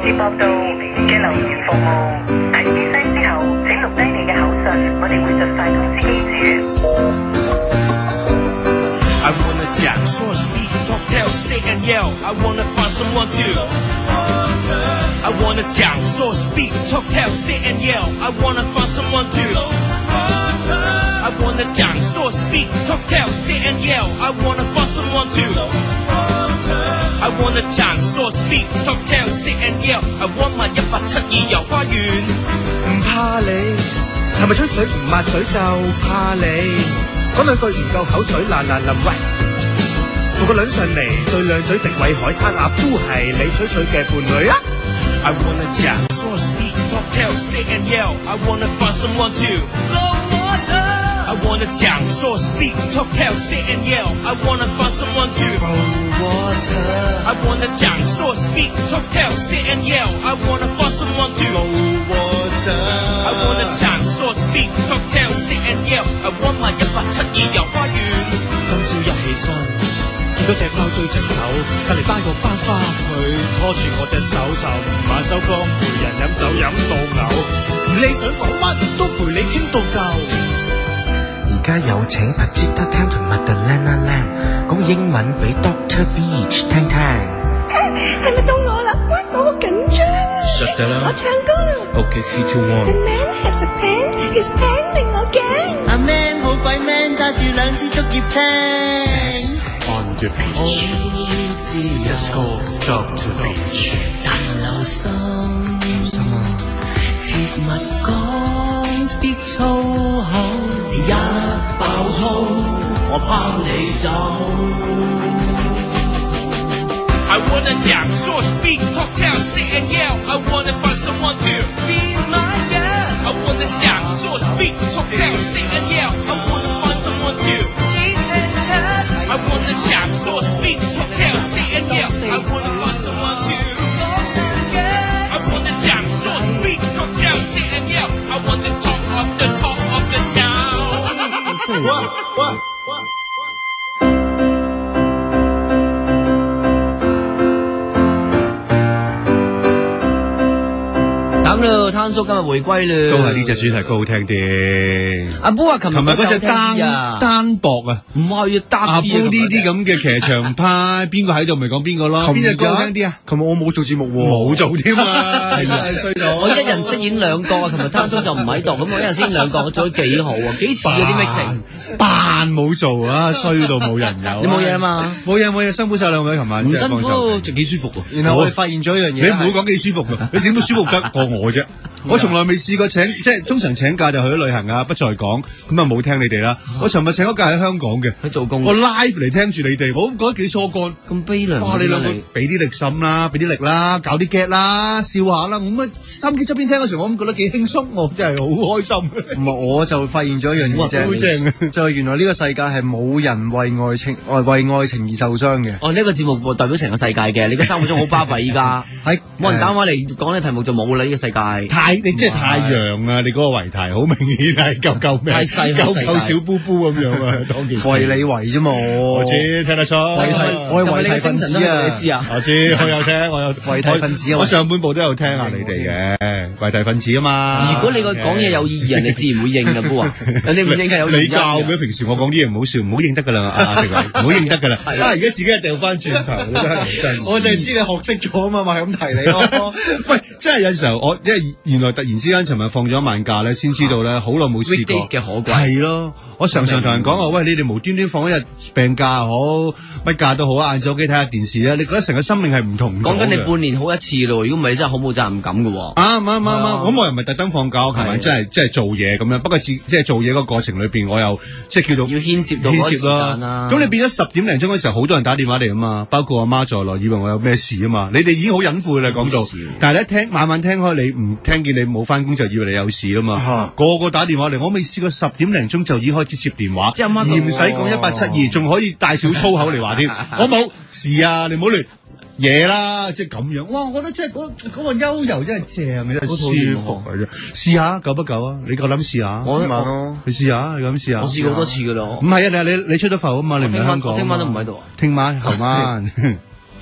接駁到你嘅留言服務。喺完聲之後，請錄低你嘅口信，我哋會盡快通知機主。 I wanna jam, so speak, talk, tell, say and yell. I wanna find someone to. I wanna jam, so speak, talk, tell, say and yell. I wanna find someone to. I wanna jam, so speak, talk, tell, say and yell. I wanna find someone to. I wanna jam, so speak, talk, tell, say and yell. I want my 172遊花園。 唔怕你，係咪吹水唔抹嘴就怕你？講兩句唔夠口水嗱嗱臨喂，扶個輪上嚟對兩嘴迪偉海灘鴨都係你吹水嘅伴侶啊！ I wanna jam, so speak, talk, tell, say and yell. I wanna find someone to. I wanna jam, so speak, talk, tell, say and yell. I wanna find someone to. I wanna jam, so speak, talk, tell, say and yell. I wanna find someone to. I wanna jam, so speak, talk, tell, say and yell. I want my 172遊花園。 今朝一起身，見到隻貓追隻狗，隔離班個班花佢拖住我隻手就晚收工，陪人飲酒飲到嘔，唔理想講乜都陪你傾到夠。 而家有請 Petita Tam 同 Madalena Lam 講英文俾 Dr. Beach 聽聽。 係咪到我啦？我好緊張啊！ Shut that up. 我唱歌啦。 Okay, 3, 2, 1. The man has a pen, his pen 令我驚。 阿 man 好鬼 man， 揸住兩支竹葉青。 On the beach, just go to the beach。 但留心，切勿講 speak 粗口，你一爆粗，我拋你走。 I wanna jam, so speak, talk, tell, say and yell. I wanna find someone to be my girl. I wanna jam, so speak, talk, tell, say and yell. I wanna find someone to cheat and chat. I wanna jam, so speak, talk, tell, say and yell. I wanna find someone to I wanna jam, so speak, talk, tell, say and yell. I wanna talk of the town. What? 慘啦，攤叔今日回歸啦， 都係呢隻主題歌好聽啲。 阿波話琴日嗰隻單薄啊， 唔係啊， 阿波呢啲咁嘅騎牆派，邊個喺度咪講邊個咯？邊隻歌好聽啲啊？琴日我冇做節目喎，冇做添啊，衰到我一人飾演兩個啊，琴日攤叔就唔喺度，咁我一人飾演兩個，我做得幾好啊，幾似嗰啲 mixing。 扮冇做啊，衰到冇人有。 你冇嘢啊嘛？ 冇嘢，辛苦晒兩位，琴晚唔辛苦，就幾舒服喎。 然後我哋發現咗一樣嘢，你唔好講幾舒服㗎，你點都舒服得過我啫。我從來未試過即係通常請假就去咗旅行啊，不再講，咁啊冇聽你哋啦。我尋日請咗假喺香港嘅， 去做工， 我 live 嚟聽住你哋，我覺得幾疏肝。 咁悲涼。 哇！你兩個俾啲力心啦，俾啲力啦，搞啲 get 啦，笑下啦。咁啊，收音機側邊聽嗰時，我咁覺得幾輕鬆，我真係好開心。 唔係，我就發現咗一樣嘢啫， 好正就係原來呢個世界係冇人為愛情而受傷嘅。 哦，呢個節目代表成個世界嘅，你嘅生活中好巴閉依家，係冇人打電話嚟講呢題目就冇啦。呢個世界你即係太陽啊！你嗰個圍題好明顯係夠命， 太細夠小布布咁樣啊！當件事為你為啫嘛， 我知聽得出， 我係為題分子啊！ 你知啊？ 我知，我有聽，我有為題分子， 我上半部都有聽下你哋嘅為題分子啊嘛。 如果你個講嘢有意義，人哋自然會應㗎喎。人哋唔應係有意義。 你教嘅平時我講啲嘢唔好笑，唔好應得㗎啦，唔好應得㗎啦。而家自己掉翻轉頭，真係。 我就係知你學識咗啊嘛，咪咁提你咯。 喂，真係有時候因為原來突然之間尋日放咗一晚假咧，先知道咧好耐冇試過嘅可貴。 係咯，我常同人講話，喂，你哋無端端放一日病假又好，乜假都好，晏晝屋企睇下電視咧，你覺得成個生命係唔同咗嘅。 講緊你半年好一次咯，如果唔係你真係好冇責任感嘅喎。 啱，咁我又唔係特登放假，我琴晚真係做嘢咁樣。不過即係做嘢個過程裏邊，我又即係叫做要牽涉到嗰個時間啦。 咁你變咗10點零鐘嗰時候，好多人打電話嚟啊嘛，包括阿媽在內，以為我有咩事啊嘛。你哋已經好隱晦啦講到，但係咧晚晚聽開你唔聽見你冇翻工就以為你有事啦嘛。個個打電話嚟，我未試過10點零鐘就已經開始接電話，而唔使講1872，仲可以帶少粗口嚟話添。我冇事啊，你唔好亂嘢啦，即係咁樣。哇，我覺得即係嗰個悠遊真係正，真係舒服嘅啫。試下夠不夠啊？你夠膽試下？你試下，你咁試下。 我試過好多次噶啦。 唔係啊，你出咗埠啊嘛，你唔喺香港。 聽晚都唔喺度啊。 聽晚後晚。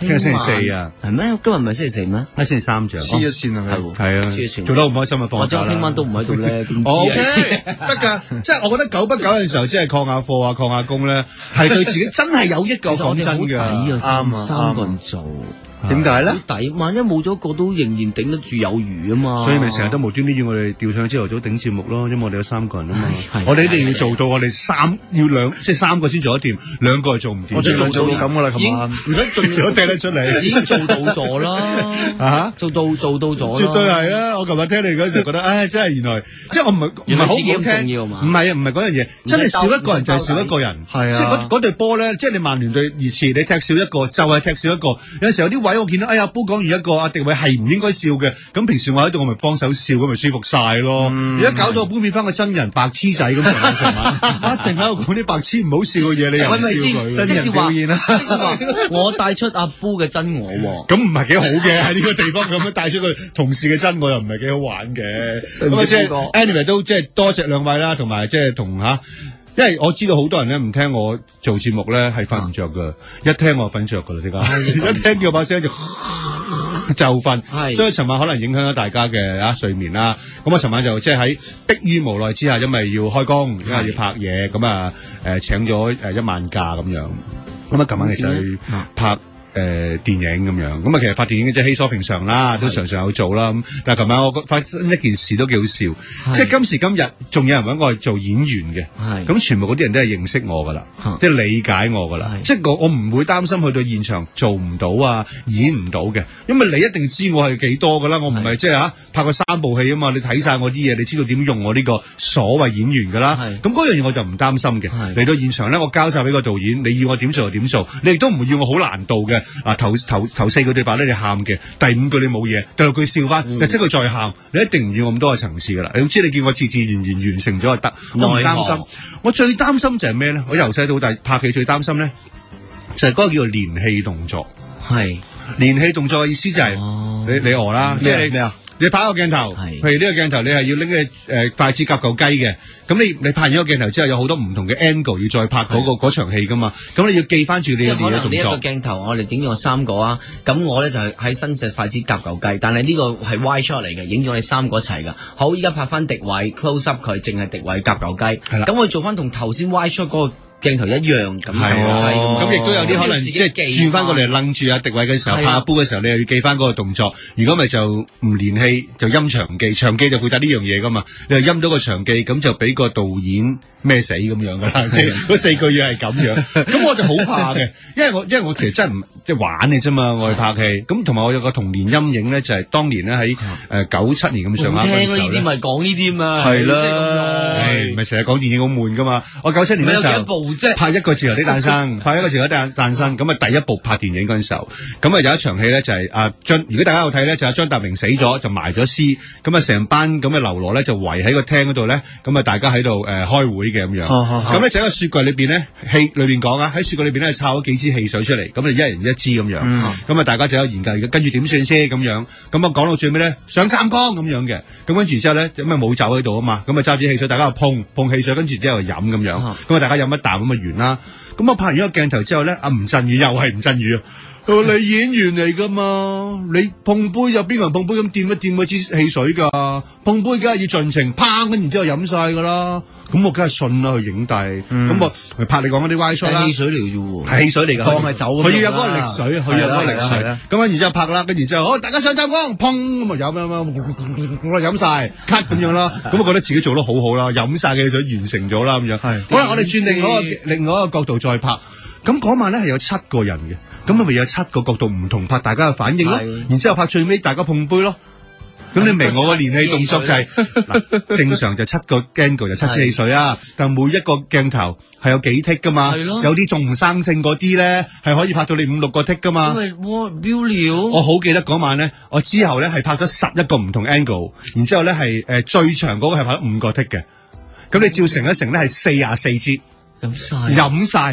聽日星期四啊， 係咩？今日唔係星期四咩？ 星期三啫， 黐一線啊， 係啊，做得好唔開心啊，放假啦。 或者聽晚都唔喺度咧，點知 OK 得㗎，即係我覺得久不久嘅時候，即係抗下課啊，抗下工咧，係對自己真係有益㗎。講真㗎， 啱啊，三個人做。 點解咧？ 好抵，萬一冇咗個都仍然頂得住有餘啊嘛。 所以咪成日都無端端要我哋調上朝頭早頂節目咯，因為我哋有三個人啊嘛。我哋一定要做到我哋即係三個先做得掂，兩個係做唔掂。 我盡量做到咁噶啦，琴晚唔使盡量我聽得出嚟， 已經做到咗啦。啊，做到咗， 絕對係啊！我琴日聽你嗰時覺得，唉，真係原來即係我唔係好唔聽，唔係嗰樣嘢，真係少一個人就係少一個人。係啊，即係嗰隊波咧，即係你曼聯對熱刺，你踢少一個就係踢少一個。有陣時有啲位我見到，哎呀，波講完一個，阿迪偉係唔應該笑嘅。咁平時我喺度，我咪幫手笑，咁咪舒服晒咯。而家搞到搬變翻個真人白痴仔咁成晚，一定喺度講啲白痴唔好笑嘅嘢，你又唔笑佢。 真人表演啦，即係話我帶出阿布嘅真我喎。 咁唔係幾好嘅喺呢個地方咁樣帶出個同事嘅真我，又唔係幾好玩嘅。咁啊，即係 anyway 都即係多謝兩位啦，同埋即係同嚇。因為我知道好多人咧唔聽我做節目咧係瞓唔着噶，一聽我瞓着噶啦，即刻一聽叫把聲就瞓，所以尋晚可能影響咗大家嘅睡眠啦。咁我尋晚就即係喺迫於無奈之下，因為要開工，因為要拍嘢，咁啊請咗1晚假咁樣。咁啊，琴晚其實去拍電影咁樣，咁啊其實拍電影即係稀疏平常啦，都常常有做啦。咁但係琴晚我發生一件事都幾好笑，即係今時今日仲有人揾我去做演員嘅，咁全部嗰啲人都係認識我噶啦，即係理解我噶啦，即係我唔會擔心去到現場做唔到啊，演唔到嘅，因為你一定知我係幾多噶啦，我唔係即係拍過3部戲啊嘛，你睇晒我啲嘢，你知道點用我呢個所謂演員噶啦，咁嗰樣嘢我就唔擔心嘅。嚟到現場咧，我交晒俾個導演，你要我點做就點做，你亦都唔會要我好難度嘅。頭4句對白咧你喊嘅，第5句你冇嘢，第6句笑翻，第7句再喊，你一定唔要咁多嘅層次噶啦。你知你叫我自然完成咗就得，我唔擔心。我最擔心就係咩咧？我由細到大拍戲最擔心咧，就係嗰個叫做連戲動作。係連戲動作嘅意思就係你餓啦，即係咩啊？你拍一個鏡頭，譬如呢個鏡頭你係要拎嘅筷子夾嚿雞嘅，咁你拍完一個鏡頭之後有好多唔同嘅 angle 要再拍嗰場戲噶嘛，咁你要記翻住你嘅動作。即係可能呢一個鏡頭我哋影咗我3個啊，咁我咧就係喺伸隻筷子夾嚿雞，但係呢個係 wide shot 嚟嘅，影咗我哋3個一齊噶。好，依家拍翻迪偉 close up 佢，淨係迪偉夾嚿雞，咁我做翻同頭先 wide shot 嗰個鏡頭一樣咁，咁亦都有啲可能即係轉翻過嚟楞住阿迪偉嘅時候，拍阿煲嘅時候，你又要記翻嗰個動作。如果咪就唔連戲，就陰場記，場記就負責呢樣嘢噶嘛。你又陰到個場記，咁就俾個導演孭死咁樣噶啦。即係嗰4句嘢係咁樣，咁我就好怕嘅，因為我其實真係唔即係玩你啫嘛，我去拍戲。咁同埋我有個童年陰影咧，就係當年咧喺97年咁上下嗰陣時候咧。聽呢啲咪講呢啲嘛，係啦，唔係成日講電影好悶噶嘛。我97年嗰時候。即係拍一個自由的誕生，拍一個自由的誕生，咁啊第一部拍電影嗰陣時候，咁啊有一場戲咧就係如果大家有睇咧，就係張達明死咗，就埋咗屍，咁啊成班咁嘅流羅咧就圍喺個廳嗰度咧，咁啊大家喺度開會嘅咁樣，咁咧就喺個雪櫃裏邊咧，戲裏邊講啊，喺雪櫃裏邊咧抄咗幾支汽水出嚟，咁啊一人一支咁樣，咁啊大家就有研究，跟住點算先咁樣，咁啊講到最尾咧上湛江咁樣嘅，咁跟住之後咧咁啊冇酒喺度啊嘛，咁啊揸住汽水，大家碰汽水，跟住之後飲咁樣，咁啊大家飲一啖。咁啊完啦，咁我拍完一個鏡頭之後咧，阿吳鎮宇又係吳鎮宇啊，你演員嚟噶嘛，你碰杯有邊個人碰杯咁掂一掂嗰支汽水噶，碰杯梗係要盡情，砰，跟住之後飲晒噶啦，咁我梗係信啦，佢影帝，咁我拍你講嗰啲歪 shot 啦，汽水嚟嘅喎，係汽水嚟噶，當係酒，佢要有嗰個力水，佢要有嗰個力水，咁跟住之後拍啦，跟住之後好，大家上湛江，砰咁啊飲晒 cut 咁樣啦，咁我覺得自己做得好好啦，飲晒嘅汽水完成咗啦咁樣，好啦，我哋轉另外一個角度再拍，咁嗰晚咧係有7個人嘅。咁咪有7個角度唔同拍大家嘅反應咯，然之後拍最尾大家碰杯咯。咁你明我個連戲動作就係正常就7個 angle 就7支汽水啊，但每一個鏡頭係有幾 take 噶嘛，有啲仲唔生性嗰啲咧係可以拍到你5-6個 take 噶嘛。因為標料，我好記得嗰晚咧，我之後咧係拍咗11個唔同 angle， 然之後咧係最長嗰個係拍咗5個 take 嘅。咁你照成一成咧係44支，飲晒。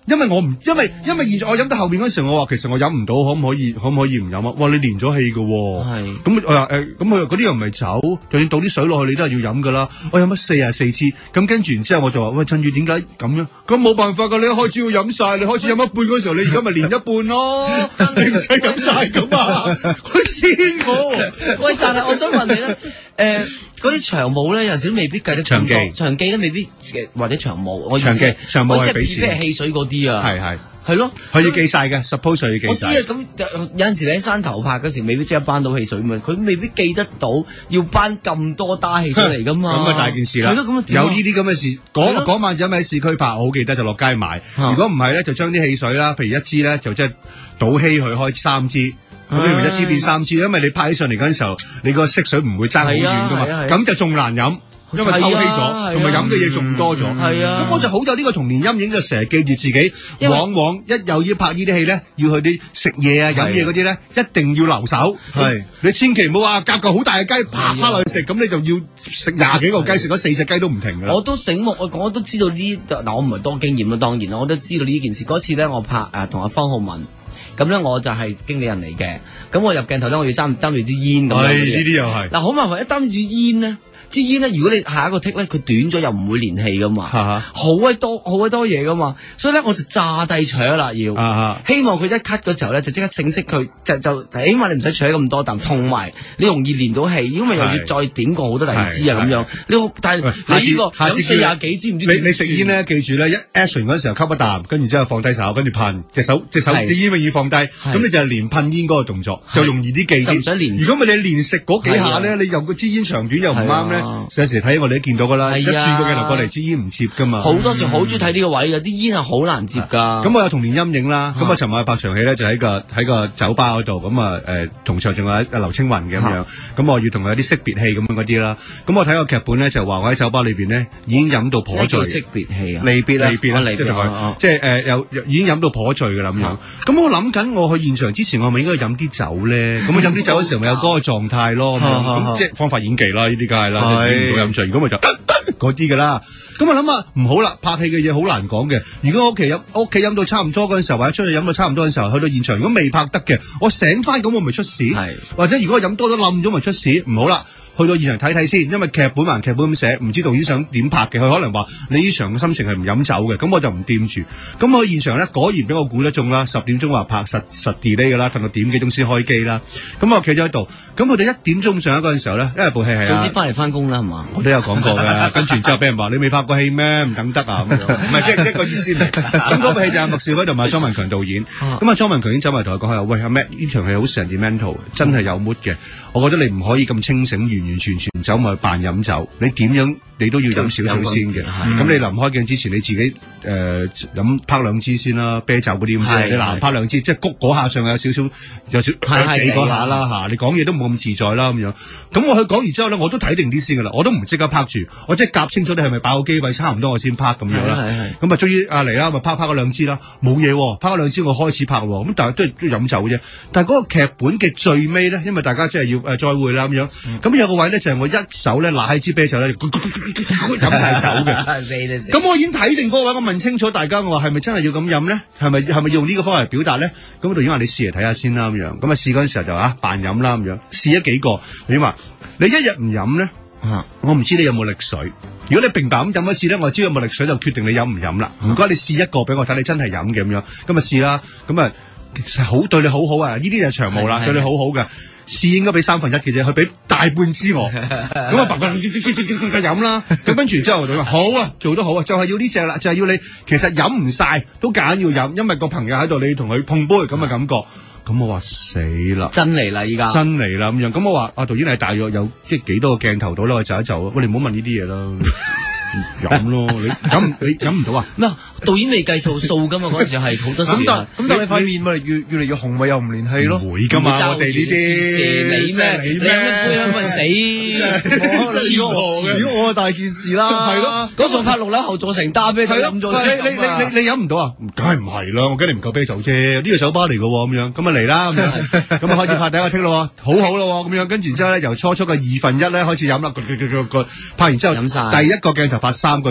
因為現在我飲到後面嗰陣時，我話其實我飲唔到，可唔可以唔飲啊？哇！你連咗氣㗎喎， 係咁咁佢嗰啲又唔係酒，就算倒啲水落去，你都係要飲㗎啦。我飲咗44支，咁跟住然之後我就話：喂，趁住點解咁樣？咁冇辦法㗎，你一開始要飲晒，你開始飲一半嗰時候，你而家咪連一半咯，你唔使飲晒咁啊！佢黐我。 喂，但係我想問你咧，嗰啲長務咧有陣時都未必計得咁多，長記都未必或者長務，我長務係俾錢， 即係汽水嗰啲啊，係咯， 佢要記晒嘅 ，suppose 要記晒。 我知啊，咁有陣時你喺山頭拍嗰時，未必即刻搬到汽水嘛，佢未必記得到要搬咁多打汽水嚟噶嘛。 咁啊大件事啦，有呢啲咁嘅事，嗰晚就喺市區拍，我好記得就落街買。如果唔係咧，就將啲汽水啦，譬如一支咧，就即係倒稀佢開3支。咁你咪1支變3支，因為你拍起上嚟嗰陣時候，你個色水唔會爭好遠噶嘛，咁就仲難飲。因為偷稀咗，同埋飲嘅嘢仲多咗。係啊，咁我就好有呢個童年陰影，就成日記住自己，往往一又要拍呢啲戲咧，要去啲食嘢啊、飲嘢嗰啲咧，一定要留手。係，你千祈唔好話夾嚿好大嘅雞，啪落去食，咁你就要食20幾個雞，食咗40隻雞都唔停㗎啦。 我都醒目，我都知道呢，嗱我唔係多經驗啦，當然啦，我都知道呢件事。嗰次咧，我拍同阿方浩文。咁咧我就係經理人嚟嘅，咁我入鏡頭咧我要擔住支煙咁樣。 呢啲又係。嗱好麻煩，一擔住煙咧。支煙咧，如果你下一個剔咧，佢短咗又唔會連氣噶嘛，好鬼多嘢噶嘛，所以咧我就炸低搶啦，要希望佢一 cut 嘅時候咧就即刻正式佢就起碼你唔使搶咁多啖，同埋你容易連到氣，因為又要再點過好多第二支啊咁樣。但係你呢個飲40幾支唔知你食煙咧，記住咧，一 action 嗰陣時候吸一啖，跟住之後放低手，跟住噴隻手支煙咪要放低，咁你就係連噴煙嗰個動作就容易啲記啲。如果唔係你連食嗰幾下咧，你又個支煙長短又唔啱咧。有時睇我哋都見到噶啦，一轉個鏡頭過嚟支煙唔接噶嘛。 好多時好中意睇呢個位嘅，啲煙係好難接噶。 咁我有童年陰影啦。咁我尋日拍場戲咧，就喺個酒吧嗰度。咁啊同場仲有劉青雲嘅咁樣。咁我要同佢有啲識別戲咁樣嗰啲啦。咁我睇個劇本咧就話我喺酒吧裏邊咧已經飲到頗醉。 識別戲啊？ 離別啊！即係又已經飲到頗醉噶啦咁樣。咁我諗緊我去現場之前，我咪應該飲啲酒咧？咁我飲啲酒嘅時候咪有嗰個狀態咯。咁即係方法演技啦，呢啲梗係啦。唔到飲醉，如果咪就嗰啲噶啦。咁我諗下唔好啦，拍戲嘅嘢好難講嘅。如果我屋企飲到差唔多嗰陣時候，或者出去飲到差唔多嗰陣時候，去到現場如果未拍得嘅，我醒翻咁我咪出事。或者如果我飲多咗冧咗咪出事，唔好啦。去到現場睇睇先，因為劇本還劇本咁寫，唔知導演想點拍嘅，佢可能話你呢場嘅心情係唔飲酒嘅，咁我就唔掂住。咁我現場咧果然俾我估得中啦，10點鐘話拍實 delay 㗎啦，等到點幾鐘先開機啦。咁我企咗喺度，咁佢哋1點鐘上一嗰陣時候咧，因為部戲係總之翻嚟翻工啦，係嘛？ 我都有講過嘅，跟住之後俾人話你未拍過戲咩？唔等得啊咁樣，唔係即係個意思嚟。咁嗰部戲就係麥兆輝同埋莊文強導演。咁啊莊文強已經走埋同佢講話，喂阿 Matt 呢場戲好 sentimental，真係有 mood 嘅。我覺得你唔可以咁清醒，完完全全走埋去扮飲酒。你點樣你都要飲少少先嘅。咁你臨開鏡之前，你自己飲拍2支先啦，啤酒嗰啲咁。你嗱拍2支，即係谷嗰下上有少少幾嗰下啦嚇。你講嘢都冇咁自在啦咁樣。咁我去講完之後咧，我都睇定啲先噶啦，我都唔即刻拍住，我即係夾清楚你係咪爆個機位差唔多我先拍咁樣啦。咁啊終於嚟啦，咪拍咗2支啦，冇嘢喎，拍咗2支我開始拍喎。咁但係都係飲酒啫。但係嗰個劇本嘅最尾咧，因為大家真係要。再會啦咁樣，咁有個位咧就係我一手咧拿起支啤酒咧，飲晒酒嘅。咁我已經睇定嗰個位，我問清楚大家，我話係咪真係要咁飲咧？係咪用呢個方法嚟表達咧？咁導演話你試嚟睇下先啦咁樣。咁啊試嗰陣時候就扮飲啦咁樣，試咗幾個。導演話你一日唔飲咧，我唔知你有冇力水。如果你平白咁飲一次咧，我知有冇力水就決定你飲唔飲啦。唔該你試一個俾我睇，你真係飲嘅咁樣。咁啊試啦，咁啊其實好對你好好啊！呢啲就係長務啦，對你好好嘅。試應該俾1/3嘅啫，佢俾大半支我，咁啊白飲啦，咁跟住之後佢話好啊，做得好啊，就係要呢隻啦，就係要你其實飲唔晒都夾硬要飲，因為個朋友喺度，你同佢碰杯咁嘅感覺，咁我話死啦， 真嚟啦依家， 真嚟啦咁樣，咁我話導演係大約有即係幾多個鏡頭到啦，我就一就，喂你唔好問呢啲嘢啦。飲咯，你飲唔到啊？嗱， 導演未計數噶嘛，嗰陣時係好多時。 咁但係你塊面咪越嚟越紅，咪又唔連戲咯？ 唔會噶嘛，我哋呢啲你咩？你飲一杯咪死？ 如果我大件事啦， 係咯， 嗰座拍6樓後座成打啤酒飲咗， 你飲唔到啊？梗係唔係啦，我驚你唔夠啤酒啫。呢個酒吧嚟噶咁樣，咁啊嚟啦咁樣，咁啊開始拍第一個剔咯，好好咯咁樣，跟住之後咧由初嘅1/2咧開始飲啦，拍完之後第一個鏡頭。拍3個剔，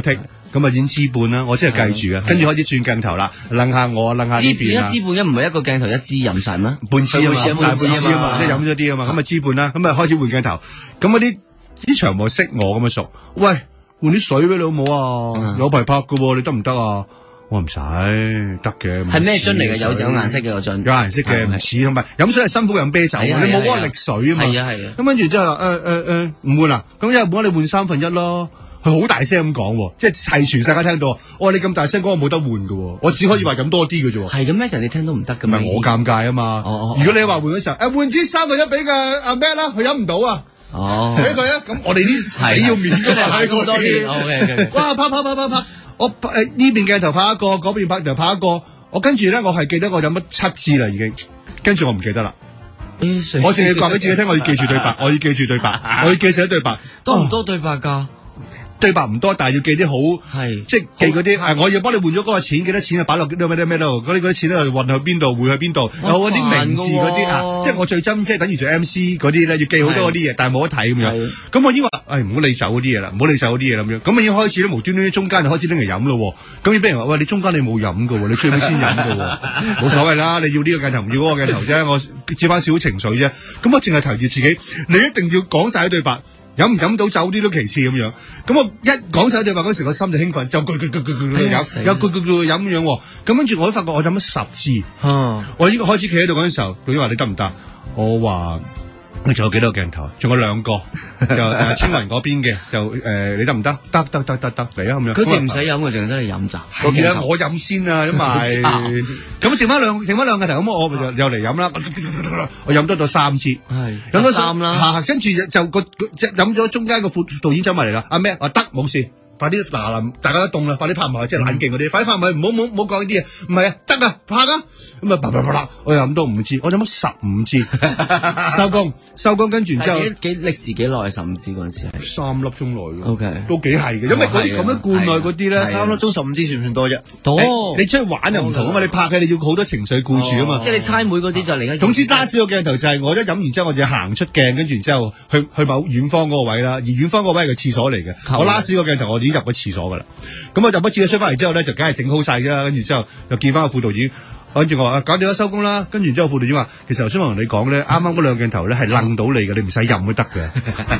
咁啊已經支半啦，我真係計住嘅，跟住開始轉鏡頭啦，擰下我，擰下呢邊啦。 支半唔係一個鏡頭一支飲晒咩？ 半支啊嘛，半支啊嘛，即係飲咗啲啊嘛，咁啊支半啦，咁啊開始換鏡頭，咁嗰啲場務識我咁啊熟，喂，換啲水俾你好冇啊？有排拍㗎喎，你得唔得啊？我唔使得嘅。係咩樽嚟嘅？有顏色嘅個樽， 有顏色嘅，唔似同埋飲水係辛苦飲啤酒，你冇嗰個力水啊嘛。 係啊。 咁跟住之後唔換啦，咁一係換你換1/3咯。佢好大聲咁講，即係全世界聽到。我話你咁大聲講，我冇得換㗎，我只可以話飲多啲嘅啫。 係咁咩？人哋聽到唔得㗎嘛？ 唔係我尷尬啊嘛。如果你話換嗰時候，換支1/3俾個阿咩啦，佢飲唔到啊。俾佢啊。咁我哋啲死要面㗎嘛，喺嗰啲。哇！拍，我呢邊鏡頭拍一個，嗰邊拍就拍一個。我跟住咧，我係記得我飲咗7支啦，已經。跟住我唔記得啦。我淨係話俾自己聽，我要記住對白，我要記住對白，我要記寫對白。 多唔多對白㗎？ 對白唔多，但係要記啲好，即係記嗰啲。我要幫你換咗嗰個錢，幾多錢啊？擺落咩度？嗰啲錢咧運去邊度？匯去邊度？有嗰啲名字嗰啲啊，即係我最憎，即係等於做 MC 嗰啲咧，要記好多嗰啲嘢，但係冇得睇咁樣。咁我已經話，唔好理走嗰啲嘢啦，唔好理走嗰啲嘢咁樣。咁我已經開始咧，無端端中間就開始拎嚟飲咯。咁要俾人話，喂，你中間你冇飲㗎喎，你最尾先飲㗎喎，冇所謂啦。你要呢個鏡頭，唔要嗰個鏡頭啫。我接翻少少情緒啫。咁我淨係提住自己，你一定要講晒啲對白。飲唔飲到酒啲都其次咁樣，咁我一講晒對白嗰時，個心就興奮，就飲咁樣。咁跟住我都發覺我飲咗10支。我呢個開始企喺度嗰陣時候，佢話你得唔得？我話你仲有幾多個鏡頭？仲有2個，就青雲嗰邊嘅，就你得唔得？得嚟啊咁樣。 佢哋唔使飲嘅，淨係得你飲咋？ 係啊，我飲先啊，因為咁剩翻兩個頭，咁我又嚟飲啦。我飲多咗3支，飲咗3啦。跟住就飲咗中間個副導演走埋嚟啦。阿咩話得冇事。快啲嗱，大家都凍啦，快啲拍埋，即係冷靜嗰啲，快啲拍埋，唔好講呢啲嘢，唔係啊，得啊，拍啊，咁啊，啪啦，我又飲多5支，我飲咗15支，收工，跟住之後歷時幾耐？15支嗰陣時係 3粒鐘內咯 ，OK， 都幾係嘅，因為嗰啲咁樣灌內嗰啲咧 ，3粒鐘15支算唔算多啫？ 多， 你出去玩又唔同啊嘛，你拍嘅你要好多情緒顧住啊嘛， 即係你猜妹嗰啲就嚟緊。 總之last個鏡頭就係我一飲完之後，我就行出鏡，跟住然之後去某遠方嗰個位啦，而遠方嗰個位係個廁所嚟嘅，我 last 個鏡頭我已經入咗廁所噶啦。咁我就不知佢出翻嚟之後咧，就梗係整好晒啫。跟住之後又見翻個副導演，跟住我話搞掂啦，收工啦。跟住之後副導演話，其實頭先我同你講咧，啱啱嗰兩鏡頭咧係愣到你嘅，你唔使飲都得嘅。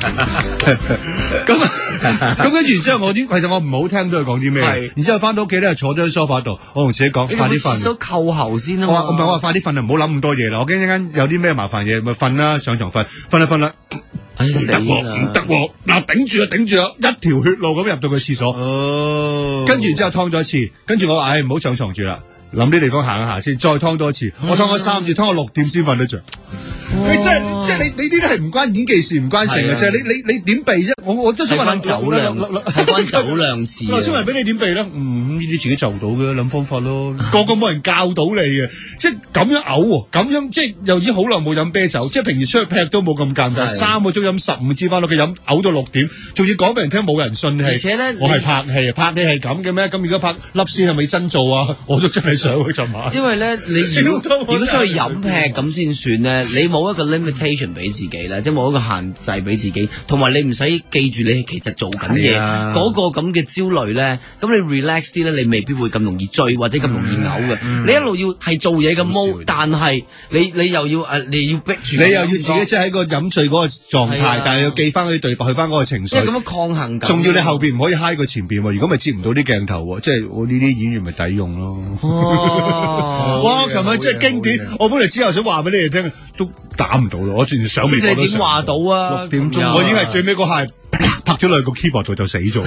咁跟住之後其實我唔好聽到佢講啲咩。然之後翻到屋企咧，坐咗喺梳化度，我同自己講，快啲瞓。 都扣喉先啊嘛。 我話快啲瞓啊，唔好諗咁多嘢啦。我驚一間有啲咩麻煩嘢，咪瞓啦，上床瞓啦。唔得喎，嗱頂住啦，一條血路咁入到個廁所，跟住之後劏咗一次，跟住我話唔好上床住啦，諗啲地方行一下先，再劏多一次，我劏咗3次，劏到6點先瞓得着。你即係你呢啲係唔關演技事，唔關成嘅啫。你點避啫？我都想問關酒量，係關酒量事。 劉青雲俾你點避咧？呢啲自己就到嘅，諗方法咯。個冇人教到你嘅，即係咁樣嘔，咁樣即係又已經好耐冇飲啤酒，即係平時出去劈都冇咁尷尬。3個鐘飲15支翻到佢飲嘔到6點，仲要講俾人聽冇人信氣。 而且咧， 我係拍戲，拍戲係咁嘅咩？咁如果拍粒線係咪真做啊？我都真係想去浸下。 因為咧，你如果出去飲劈咁先算咧，你冇一個 limitation 俾自己啦，即係冇一個限制俾自己，同埋你唔使記住你其實做緊嘢嗰個咁嘅焦慮咧，咁你 relax 啲咧，你未必會咁容易醉或者咁容易嘔嘅。你一路要係做嘢嘅 mode，但係你又要你要逼住， 你又要自己即係喺個飲醉嗰個狀態，但係要記翻嗰啲對白，去翻嗰個情緒， 即係咁樣抗衡。 仲要你後邊唔可以 high 過前邊喎，如果咪接唔到啲鏡頭喎，即係我呢啲演員咪抵用咯。哇！琴日真係經典，我本嚟之後想話俾你哋聽，都打唔到咯，我仲想未講到。 你點話到啊 ？6點鐘，我已經係最尾嗰下拍咗兩個 keyboard 就死咗。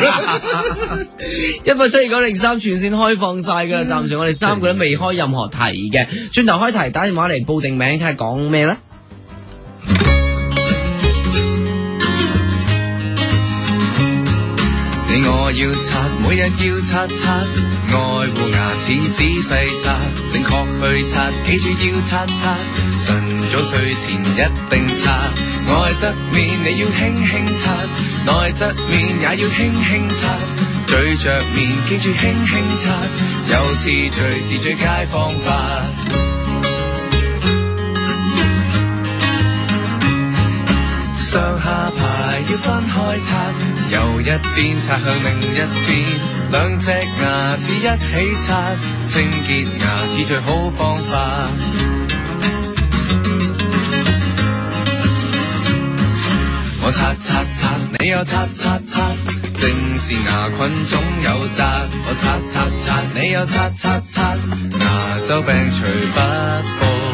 1729003全線開放晒㗎，暫時我哋3個都未開任何題嘅，轉頭開題打電話嚟報定名，睇下講咩咧？ 你我要擦，每日要擦，愛護牙齒仔細擦，正確去擦，記住要擦，晨早睡前一定擦。外側面你要輕輕擦，內側面也要輕輕擦，咀嚼面記住輕輕擦，有次序是最佳方法。上下排要分開擦。 由一邊擦向另一邊，兩隻牙齒一起刷，清潔牙齒最好方法。我刷刷刷，你又刷刷刷，正是牙菌總有責。我刷刷刷，你又刷刷刷，牙周病除不過。